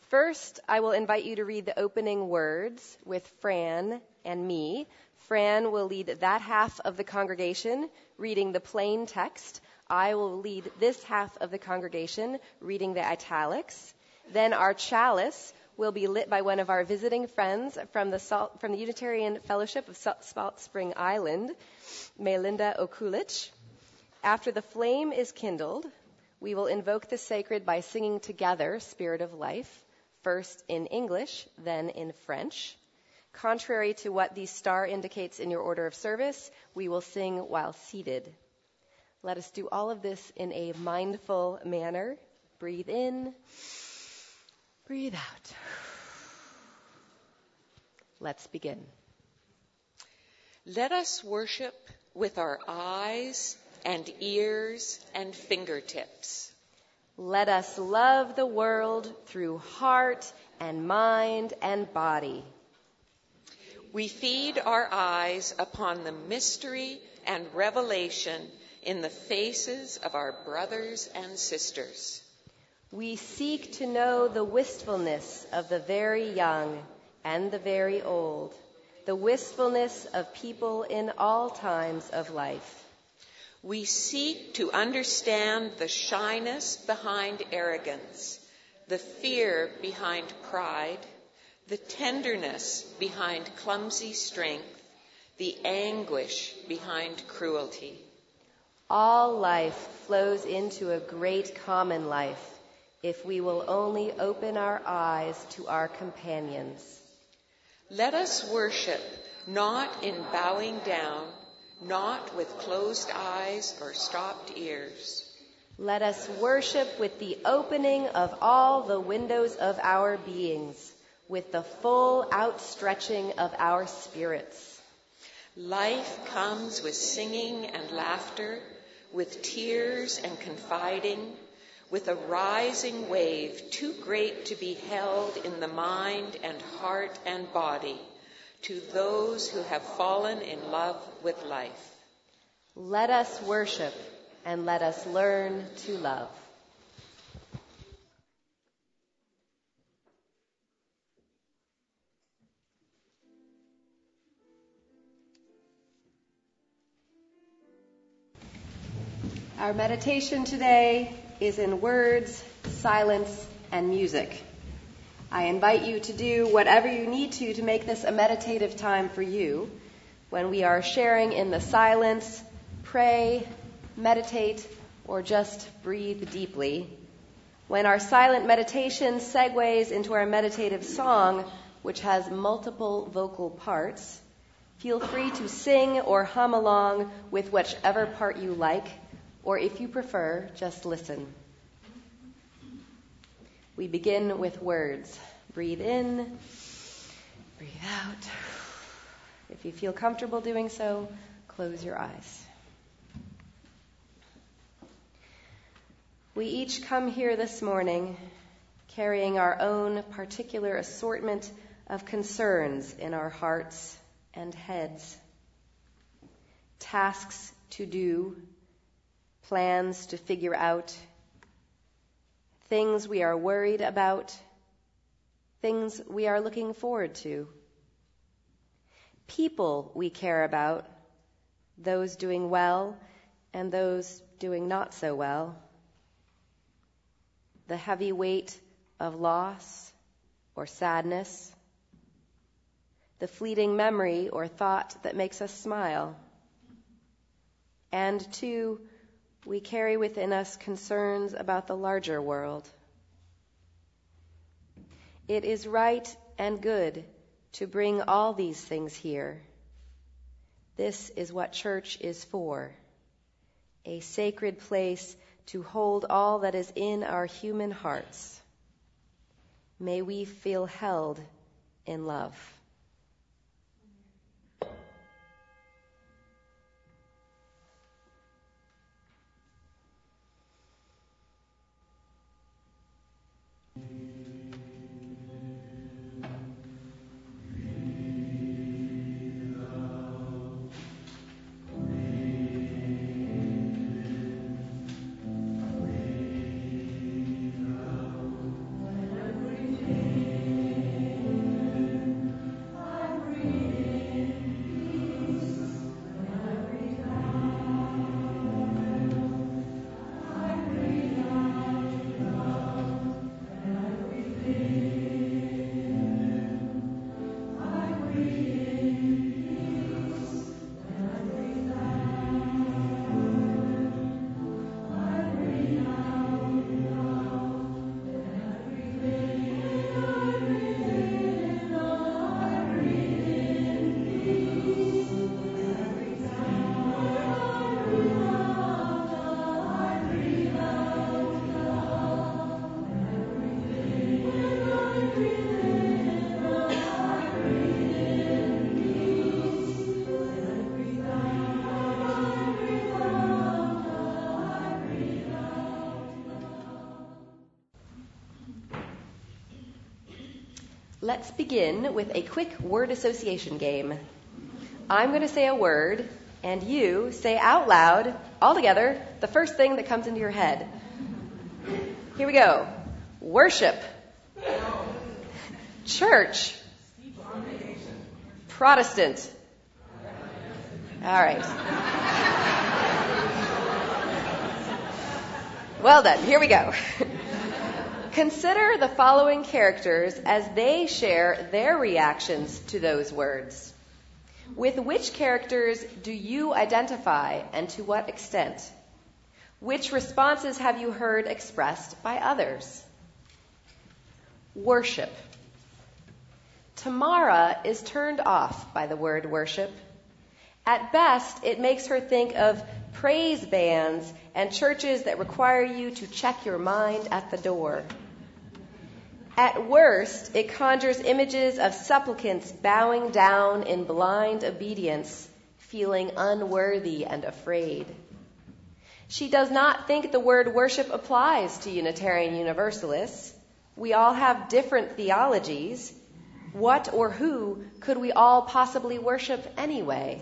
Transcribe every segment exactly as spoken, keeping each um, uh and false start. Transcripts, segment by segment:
First, I will invite you to read the opening words with Fran and me. Fran will lead that half of the congregation reading the plain text. I will lead this half of the congregation reading the italics. Then our chalice will be lit by one of our visiting friends from the Salt, from the Unitarian Fellowship of Salt Spring Island, Melinda Okulich. After the flame is kindled, we will invoke the sacred by singing together Spirit of Life, first in English, then in French. Contrary to what the star indicates in your order of service, we will sing while seated. Let us do all of this in a mindful manner. Breathe in, breathe out. Let's begin. Let us worship with our eyes and ears and fingertips. Let us love the world through heart and mind and body. We feed our eyes upon the mystery and revelation in the faces of our brothers and sisters. We seek to know the wistfulness of the very young and the very old, the wistfulness of people in all times of life. We seek to understand the shyness behind arrogance, the fear behind pride, the tenderness behind clumsy strength, the anguish behind cruelty. All life flows into a great common life if we will only open our eyes to our companions. Let us worship not in bowing down, not with closed eyes or stopped ears. Let us worship with the opening of all the windows of our beings, with the full outstretching of our spirits. Life comes with singing and laughter, with tears and confiding, with a rising wave too great to be held in the mind and heart and body, to those who have fallen in love with life. Let us worship and let us learn to love. Our meditation today is in words, silence, and music. I invite you to do whatever you need to to make this a meditative time for you. When we are sharing in the silence, pray, meditate, or just breathe deeply. When our silent meditation segues into our meditative song, which has multiple vocal parts, feel free to sing or hum along with whichever part you like, or if you prefer, just listen. We begin with words. Breathe in, breathe out. If you feel comfortable doing so, close your eyes. We each come here this morning carrying our own particular assortment of concerns in our hearts and heads. Tasks to do, plans to figure out, things we are worried about, things we are looking forward to, people we care about, those doing well and those doing not so well, the heavy weight of loss or sadness, the fleeting memory or thought that makes us smile, and two, we carry within us concerns about the larger world. It is right and good to bring all these things here. This is what church is for, a sacred place to hold all that is in our human hearts. May we feel held in love. Thank you. Let's begin with a quick word association game. I'm going to say a word, and you say out loud, all together, the first thing that comes into your head. Here we go. Worship. Church. Protestant. All right. Well done. Here we go. Consider the following characters as they share their reactions to those words. With which characters do you identify, and to what extent? Which responses have you heard expressed by others? Worship. Tamara is turned off by the word worship. At best, it makes her think of praise bands and churches that require you to check your mind at the door. At worst, it conjures images of supplicants bowing down in blind obedience, feeling unworthy and afraid. She does not think the word worship applies to Unitarian Universalists. We all have different theologies. What or who could we all possibly worship anyway?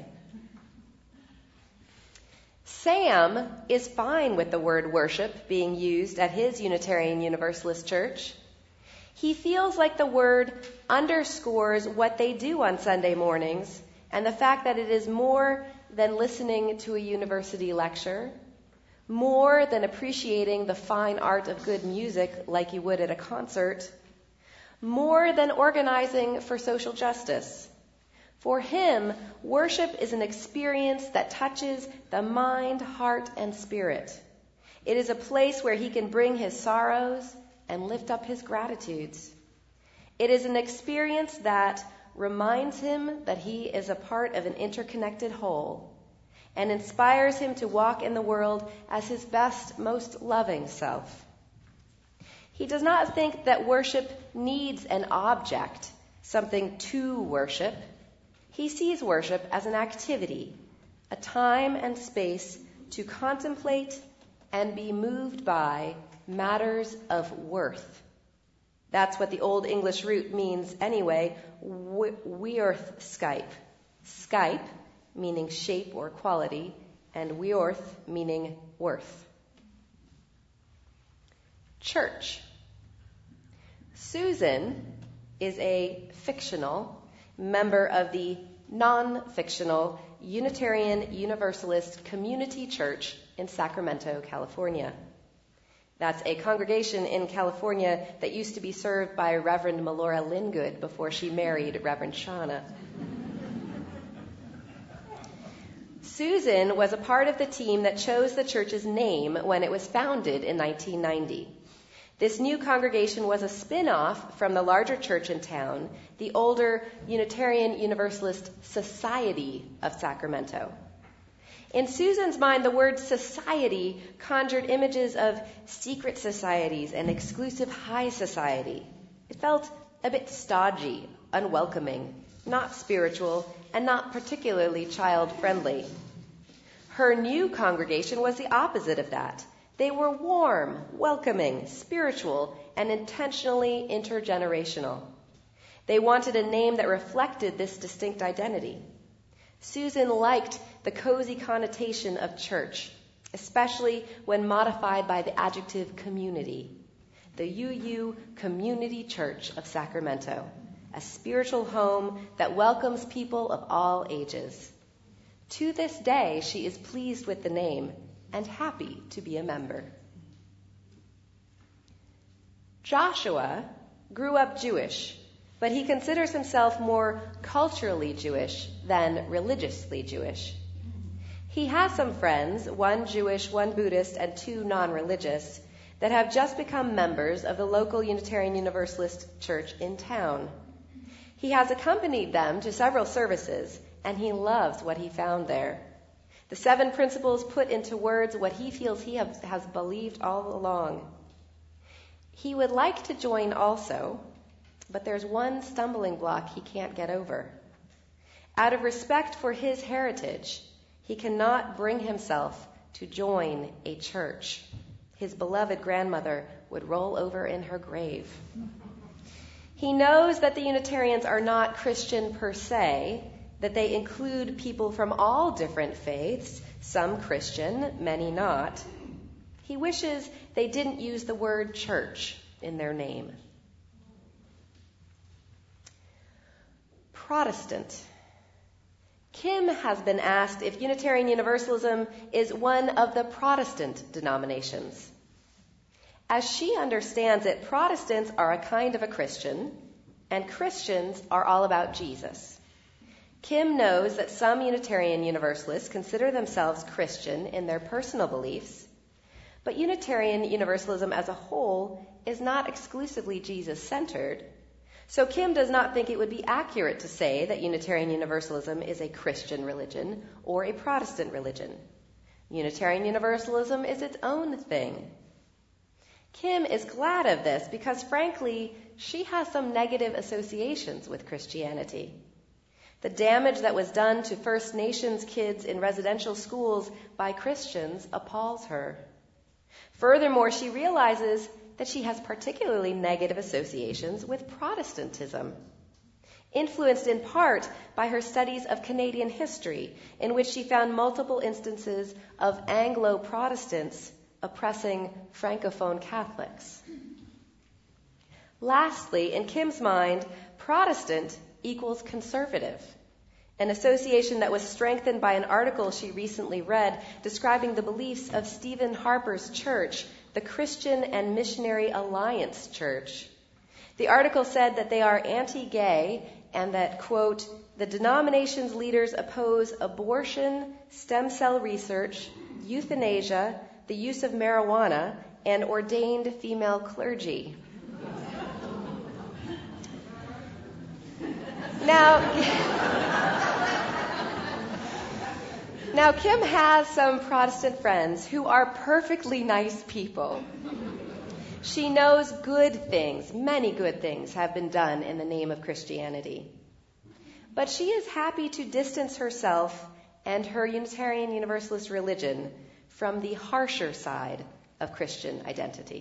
Sam is fine with the word worship being used at his Unitarian Universalist church. He feels like the word underscores what they do on Sunday mornings and the fact that it is more than listening to a university lecture, more than appreciating the fine art of good music like you would at a concert, more than organizing for social justice. For him, worship is an experience that touches the mind, heart, and spirit. It is a place where he can bring his sorrows and lift up his gratitudes. It is an experience that reminds him that he is a part of an interconnected whole and inspires him to walk in the world as his best, most loving self. He does not think that worship needs an object, something to worship. He sees worship as an activity, a time and space to contemplate and be moved by matters of worth. That's what the Old English root means anyway, weorth Skype. Skype meaning shape or quality, and weorth meaning worth. Church. Susan is a fictional member of the non-fictional Unitarian Universalist Community Church in Sacramento, California. That's a congregation in California that used to be served by Reverend Melora Lingood before she married Reverend Shauna. Susan was a part of the team that chose the church's name when it was founded in nineteen ninety. This new congregation was a spin-off from the larger church in town, the older Unitarian Universalist Society of Sacramento. In Susan's mind, the word society conjured images of secret societies and exclusive high society. It felt a bit stodgy, unwelcoming, not spiritual, and not particularly child-friendly. Her new congregation was the opposite of that. They were warm, welcoming, spiritual, and intentionally intergenerational. They wanted a name that reflected this distinct identity. Susan liked the cozy connotation of church, especially when modified by the adjective community. The U U Community Church of Sacramento, a spiritual home that welcomes people of all ages. To this day, she is pleased with the name and happy to be a member. Joshua grew up Jewish, but he considers himself more culturally Jewish than religiously Jewish. He has some friends, one Jewish, one Buddhist, and two non-religious, that have just become members of the local Unitarian Universalist church in town. He has accompanied them to several services, and he loves what he found there. The seven principles put into words what he feels he have, has believed all along. He would like to join also, but there's one stumbling block he can't get over. Out of respect for his heritage, he cannot bring himself to join a church. His beloved grandmother would roll over in her grave. He knows that the Unitarians are not Christian per se, that they include people from all different faiths, some Christian, many not. He wishes they didn't use the word church in their name. Protestant. Kim has been asked if Unitarian Universalism is one of the Protestant denominations. As she understands it, Protestants are a kind of a Christian, and Christians are all about Jesus. Kim knows that some Unitarian Universalists consider themselves Christian in their personal beliefs, but Unitarian Universalism as a whole is not exclusively Jesus-centered, so Kim does not think it would be accurate to say that Unitarian Universalism is a Christian religion or a Protestant religion. Unitarian Universalism is its own thing. Kim is glad of this because, frankly, she has some negative associations with Christianity. The damage that was done to First Nations kids in residential schools by Christians appalls her. Furthermore, she realizes that she has particularly negative associations with Protestantism, influenced in part by her studies of Canadian history, in which she found multiple instances of Anglo-Protestants oppressing Francophone Catholics. Lastly, in Kim's mind, Protestant equals conservative, an association that was strengthened by an article she recently read describing the beliefs of Stephen Harper's church, the Christian and Missionary Alliance Church. The article said that they are anti-gay and that, quote, the denomination's leaders oppose abortion, stem cell research, euthanasia, the use of marijuana, and ordained female clergy. Now, now, Kim has some Protestant friends who are perfectly nice people. She knows good things, many good things have been done in the name of Christianity. But she is happy to distance herself and her Unitarian Universalist religion from the harsher side of Christian identity.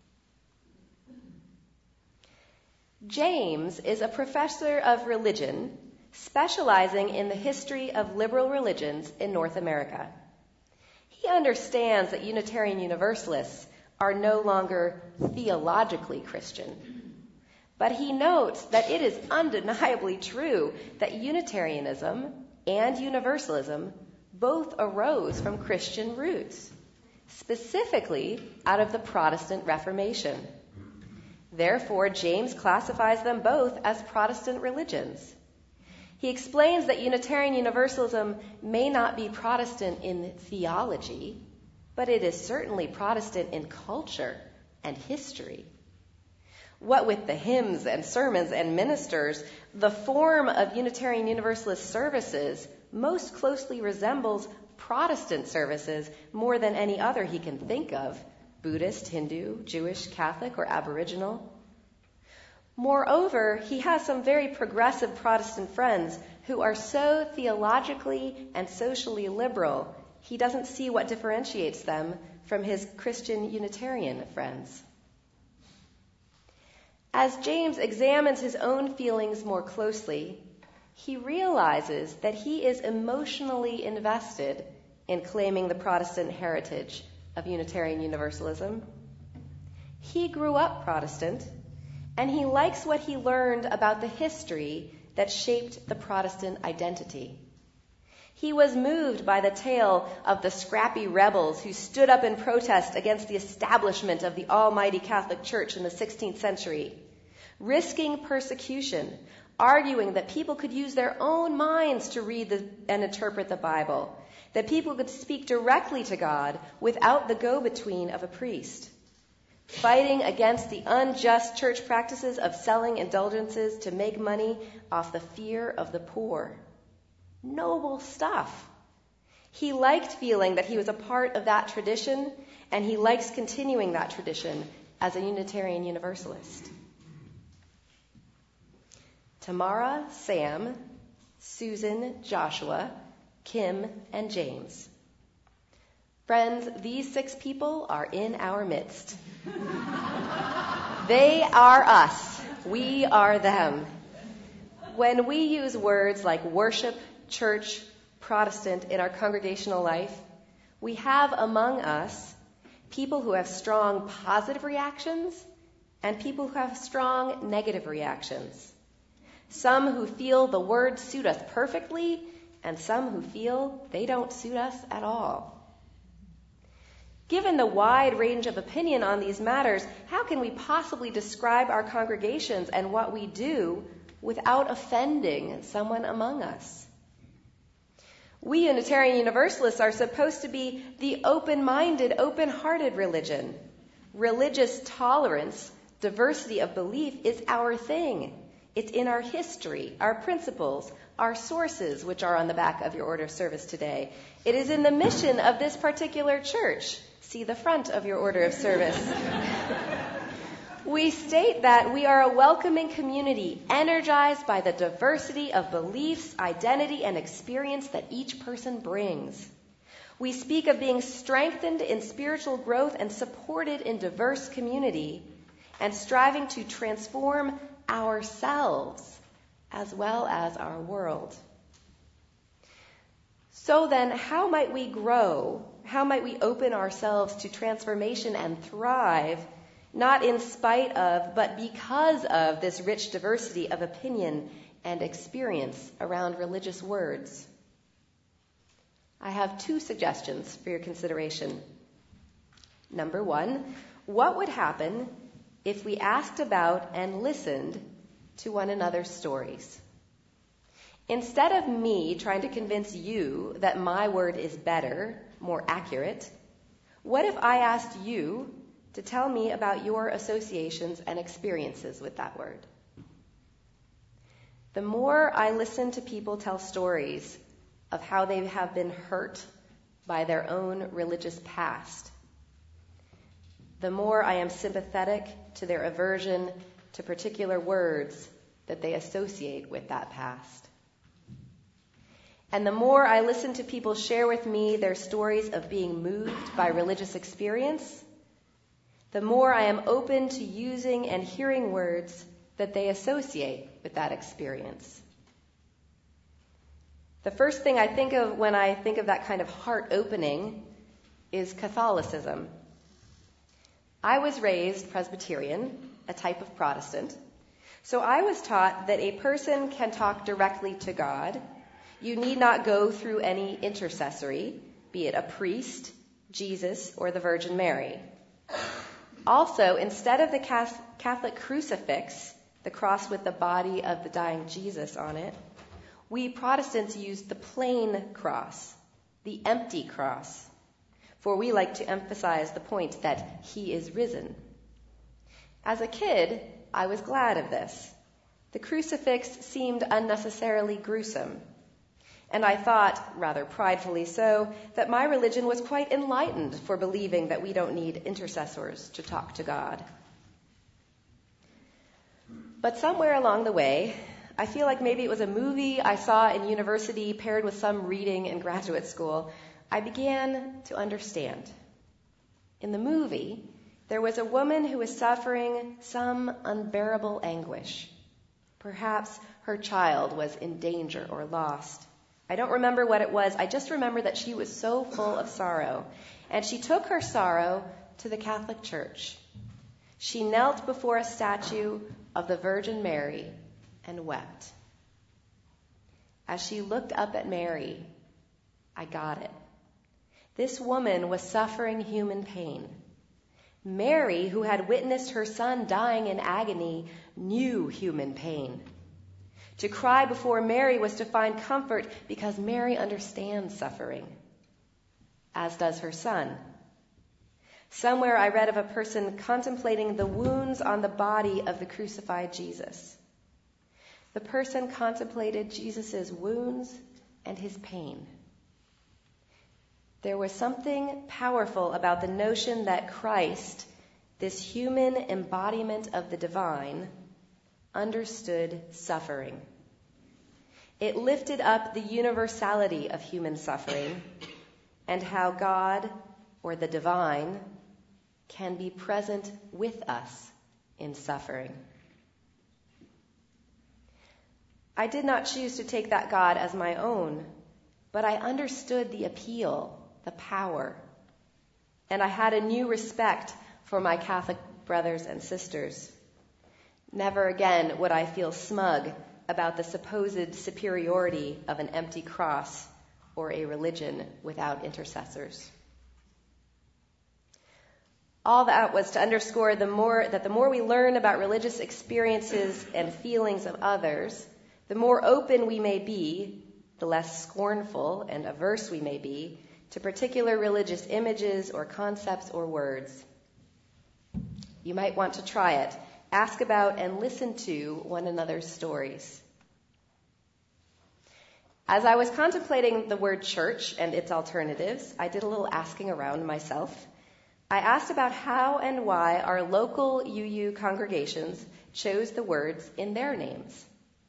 James is a professor of religion specializing in the history of liberal religions in North America. He understands that Unitarian Universalists are no longer theologically Christian, but he notes that it is undeniably true that Unitarianism and Universalism both arose from Christian roots, specifically out of the Protestant Reformation. Therefore, James classifies them both as Protestant religions. He explains that Unitarian Universalism may not be Protestant in theology, but it is certainly Protestant in culture and history. What with the hymns and sermons and ministers, the form of Unitarian Universalist services most closely resembles Protestant services more than any other he can think of, Buddhist, Hindu, Jewish, Catholic, or Aboriginal. Moreover, he has some very progressive Protestant friends who are so theologically and socially liberal, he doesn't see what differentiates them from his Christian Unitarian friends. As James examines his own feelings more closely, he realizes that he is emotionally invested in claiming the Protestant heritage of Unitarian Universalism. He grew up Protestant, and he likes what he learned about the history that shaped the Protestant identity. He was moved by the tale of the scrappy rebels who stood up in protest against the establishment of the almighty Catholic Church in the sixteenth century, risking persecution, arguing that people could use their own minds to read the, and interpret the Bible, that people could speak directly to God without the go-between of a priest, fighting against the unjust church practices of selling indulgences to make money off the fear of the poor. Noble stuff. He liked feeling that he was a part of that tradition, and he likes continuing that tradition as a Unitarian Universalist. Tamara, Sam, Susan, Joshua, Kim, and James. Friends, these six people are in our midst. They are us. We are them. When we use words like worship, church, Protestant in our congregational life, we have among us people who have strong positive reactions and people who have strong negative reactions. Some who feel the words suit us perfectly, and some who feel they don't suit us at all. Given the wide range of opinion on these matters, how can we possibly describe our congregations and what we do without offending someone among us? We Unitarian Universalists are supposed to be the open-minded, open-hearted religion. Religious tolerance, diversity of belief is our thing. It's in our history, our principles, our sources, which are on the back of your order of service today. It is in the mission of this particular church. See the front of your order of service. We state that we are a welcoming community, energized by the diversity of beliefs, identity, and experience that each person brings. We speak of being strengthened in spiritual growth and supported in diverse community, and striving to transform ourselves as well as our world. So then, how might we grow? How might we open ourselves to transformation and thrive, not in spite of, but because of this rich diversity of opinion and experience around religious words? I have two suggestions for your consideration. Number one, what would happen if we asked about and listened to one another's stories? Instead of me trying to convince you that my word is better, more accurate, what if I asked you to tell me about your associations and experiences with that word? The more I listen to people tell stories of how they have been hurt by their own religious past, the more I am sympathetic to their aversion to particular words that they associate with that past. And the more I listen to people share with me their stories of being moved by religious experience, the more I am open to using and hearing words that they associate with that experience. The first thing I think of when I think of that kind of heart opening is Catholicism. I was raised Presbyterian, a type of Protestant, so I was taught that a person can talk directly to God. You need not go through any intercessory, be it a priest, Jesus, or the Virgin Mary. Also, instead of the Catholic crucifix, the cross with the body of the dying Jesus on it, we Protestants used the plain cross, the empty cross, for we like to emphasize the point that he is risen. As a kid, I was glad of this. The crucifix seemed unnecessarily gruesome, and I thought, rather pridefully so, that my religion was quite enlightened for believing that we don't need intercessors to talk to God. But somewhere along the way, I feel like maybe it was a movie I saw in university paired with some reading in graduate school, I began to understand. In the movie, there was a woman who was suffering some unbearable anguish. Perhaps her child was in danger or lost. I don't remember what it was. I just remember that she was so full of sorrow. And she took her sorrow to the Catholic Church. She knelt before a statue of the Virgin Mary and wept. As she looked up at Mary, I got it. This woman was suffering human pain. Mary, who had witnessed her son dying in agony, knew human pain. To cry before Mary was to find comfort because Mary understands suffering, as does her son. Somewhere I read of a person contemplating the wounds on the body of the crucified Jesus. The person contemplated Jesus' wounds and his pain. There was something powerful about the notion that Christ, this human embodiment of the divine, understood suffering. It lifted up the universality of human suffering and how God, or the divine, can be present with us in suffering. I did not choose to take that God as my own, but I understood the appeal, the power, and I had a new respect for my Catholic brothers and sisters. Never again would I feel smug about the supposed superiority of an empty cross or a religion without intercessors. All that was to underscore the more that the more we learn about religious experiences and feelings of others, the more open we may be, the less scornful and averse we may be to particular religious images or concepts or words. You might want to try it. Ask about and listen to one another's stories. As I was contemplating the word church and its alternatives, I did a little asking around myself. I asked about how and why our local U U congregations chose the words in their names.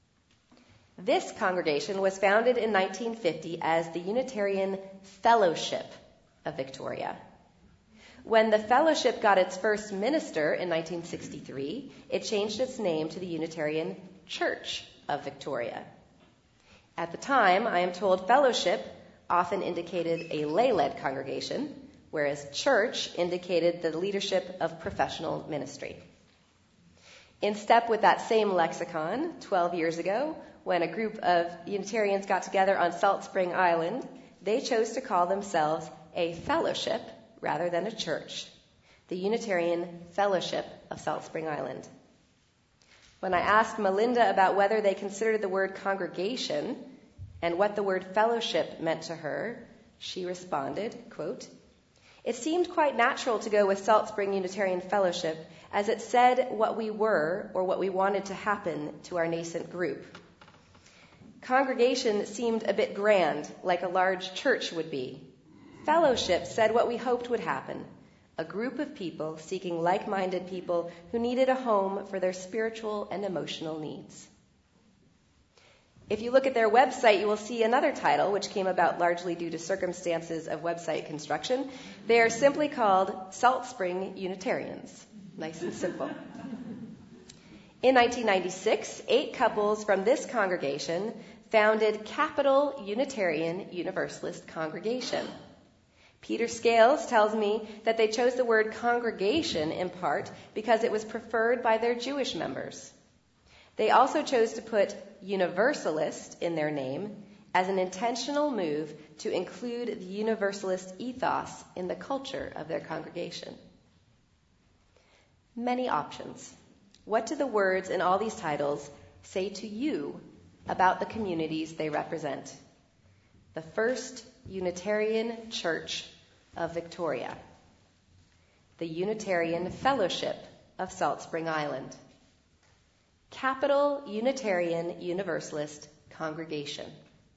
This congregation was founded in nineteen fifty as the Unitarian Fellowship of Victoria. When the fellowship got its first minister in nineteen sixty-three, it changed its name to the Unitarian Church of Victoria. At the time, I am told fellowship often indicated a lay-led congregation, whereas church indicated the leadership of professional ministry. In step with that same lexicon, twelve years ago, when a group of Unitarians got together on Salt Spring Island, they chose to call themselves a fellowship rather than a church, the Unitarian Fellowship of Salt Spring Island. When I asked Melinda about whether they considered the word congregation and what the word fellowship meant to her, she responded, quote, "It seemed quite natural to go with Salt Spring Unitarian Fellowship as it said what we were or what we wanted to happen to our nascent group. Congregation seemed a bit grand, like a large church would be. Fellowship said what we hoped would happen, a group of people seeking like-minded people who needed a home for their spiritual and emotional needs." If you look at their website, you will see another title, which came about largely due to circumstances of website construction. They are simply called Salt Spring Unitarians. Nice and simple. In nineteen ninety-six, eight couples from this congregation founded Capital Unitarian Universalist Congregation. Peter Scales tells me that they chose the word congregation in part because it was preferred by their Jewish members. They also chose to put Universalist in their name as an intentional move to include the Universalist ethos in the culture of their congregation. Many options. What do the words in all these titles say to you about the communities they represent? The First Unitarian Church of Victoria, the Unitarian Fellowship of Salt Spring Island, Capital Unitarian Universalist Congregation.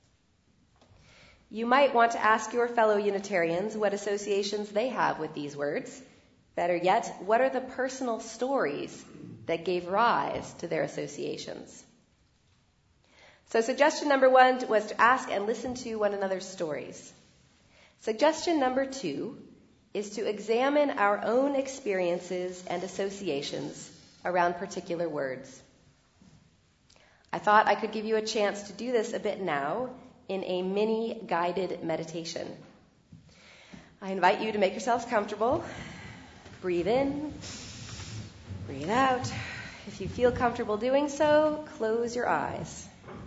You might want to ask your fellow Unitarians what associations they have with these words. Better yet, what are the personal stories that gave rise to their associations? So suggestion number one was to ask and listen to one another's stories. Suggestion number two is to examine our own experiences and associations around particular words. I thought I could give you a chance to do this a bit now in a mini guided meditation. I invite you to make yourselves comfortable. Breathe in, breathe out. If you feel comfortable doing so, close your eyes.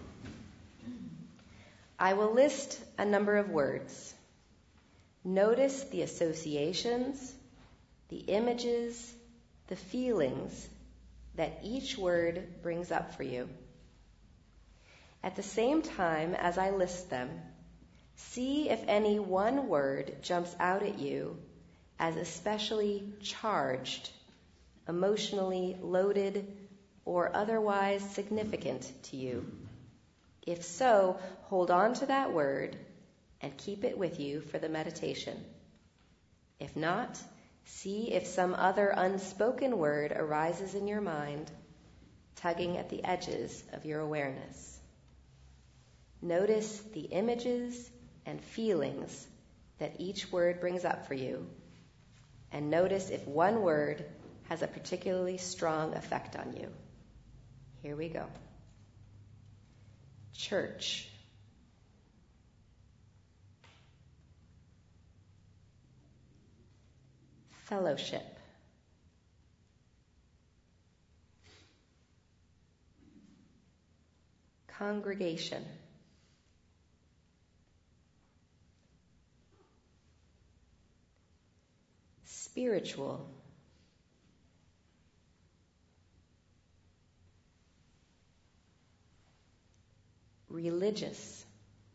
I will list a number of words. Notice the associations, the images, the feelings that each word brings up for you. At the same time as I list them, see if any one word jumps out at you as especially charged, emotionally loaded, or otherwise significant to you. If so, hold on to that word and keep it with you for the meditation. If not, see if some other unspoken word arises in your mind, tugging at the edges of your awareness. Notice the images and feelings that each word brings up for you, and notice if one word has a particularly strong effect on you. Here we go. Church. Fellowship. Congregation. Spiritual. Religious.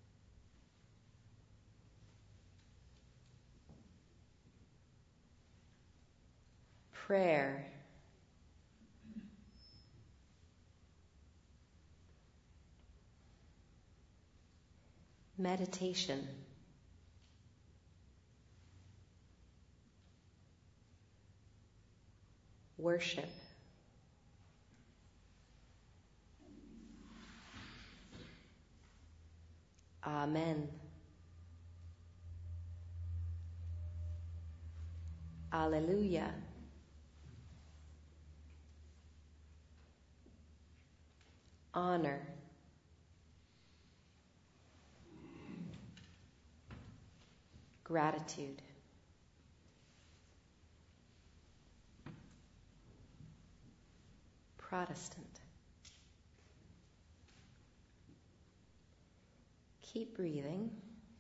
Prayer. Meditation. Worship. Amen. Alleluia. Honor. Gratitude. Protestant. Keep breathing.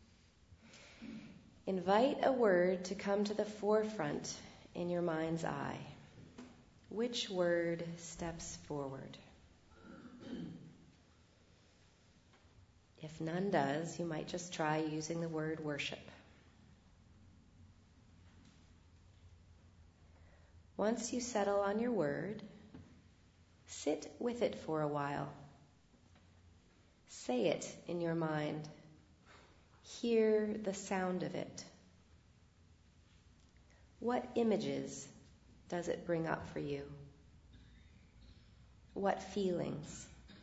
Invite a word to come to the forefront in your mind's eye. Which word steps forward? If none does, you might just try using the word worship. Once you settle on your word, sit with it for a while. Say it in your mind. Hear the sound of it. What images does it bring up for you? What feelings?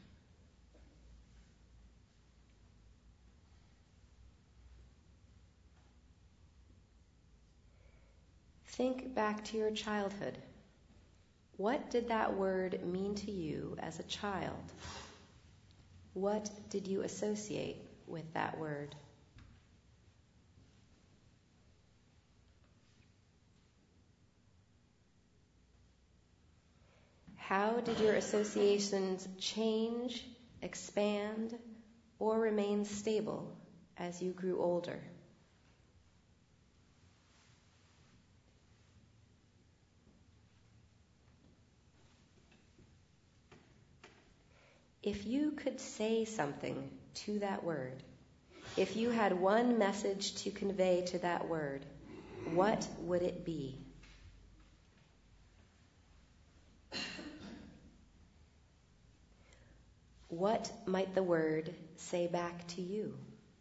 Think back to your childhood. What did that word mean to you as a child? What did you associate with that word? How did your associations change, expand, or remain stable as you grew older? If you could say something to that word, if you had one message to convey to that word, what would it be? What might the word say back to you?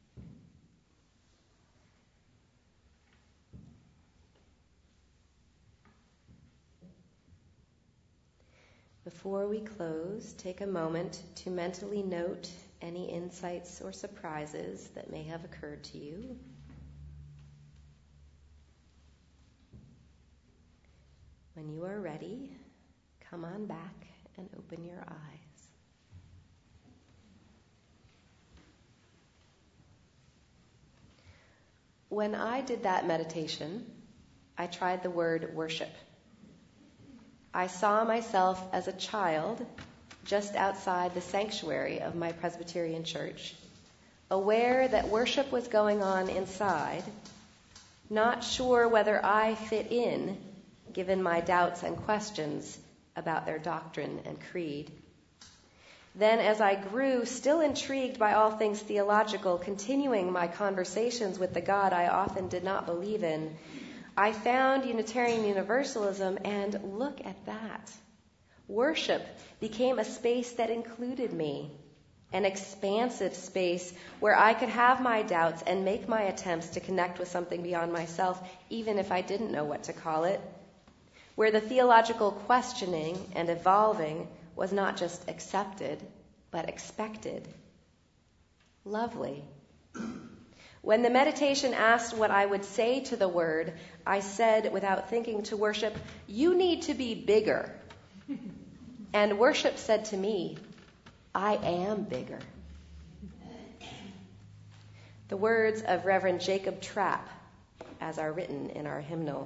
Before we close, take a moment to mentally note any insights or surprises that may have occurred to you. When you are ready, come on back and open your eyes. When I did that meditation, I tried the word worship. I saw myself as a child just outside the sanctuary of my Presbyterian church, aware that worship was going on inside, not sure whether I fit in given my doubts and questions about their doctrine and creed. Then, as I grew, still intrigued by all things theological, continuing my conversations with the God I often did not believe in, I found Unitarian Universalism, and look at that. Worship became a space that included me, an expansive space where I could have my doubts and make my attempts to connect with something beyond myself, even if I didn't know what to call it, where the theological questioning and evolving was not just accepted, but expected. Lovely. When the meditation asked what I would say to the word, I said, without thinking to worship, "You need to be bigger." And worship said to me, "I am bigger." The words of Reverend Jacob Trapp, as are written in our hymnal.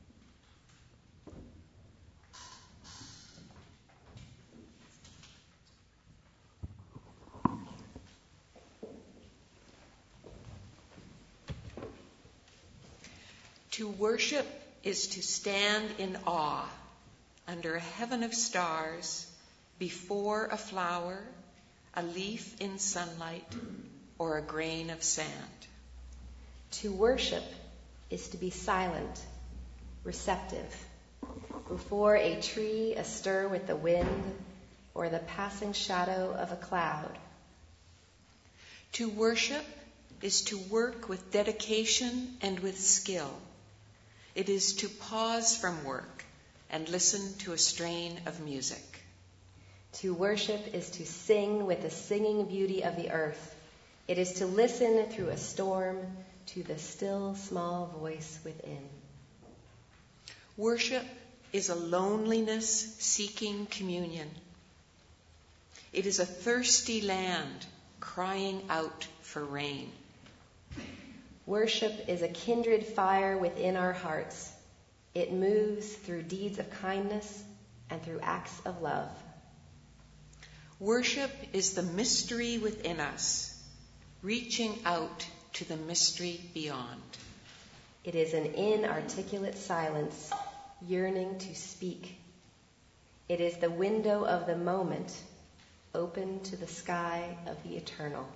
To worship is to stand in awe under a heaven of stars, before a flower, a leaf in sunlight, or a grain of sand. To worship is to be silent, receptive, before a tree astir with the wind, or the passing shadow of a cloud. To worship is to work with dedication and with skill. It is to pause from work and listen to a strain of music. To worship is to sing with the singing beauty of the earth. It is to listen through a storm to the still small voice within. Worship is a loneliness seeking communion. It is a thirsty land crying out for rain. Worship is a kindred fire within our hearts. It moves through deeds of kindness and through acts of love. Worship is the mystery within us, reaching out to the mystery beyond. It is an inarticulate silence, yearning to speak. It is the window of the moment, open to the sky of the eternal.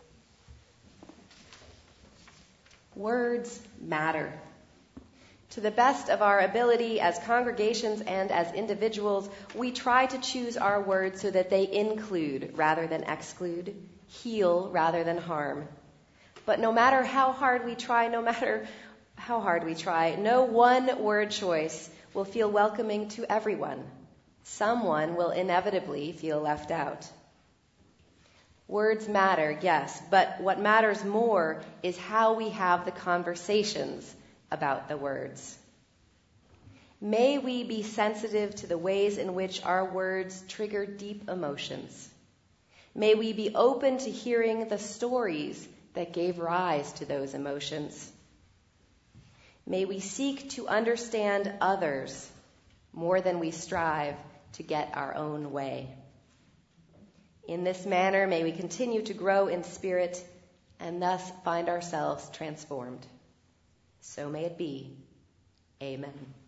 Words matter. To the best of our ability as congregations and as individuals, we try to choose our words so that they include rather than exclude, heal rather than harm. But no matter how hard we try, no matter how hard we try, no one word choice will feel welcoming to everyone. Someone will inevitably feel left out. Words matter, yes, but what matters more is how we have the conversations about the words. May we be sensitive to the ways in which our words trigger deep emotions. May we be open to hearing the stories that gave rise to those emotions. May we seek to understand others more than we strive to get our own way. In this manner, may we continue to grow in spirit and thus find ourselves transformed. So may it be. Amen.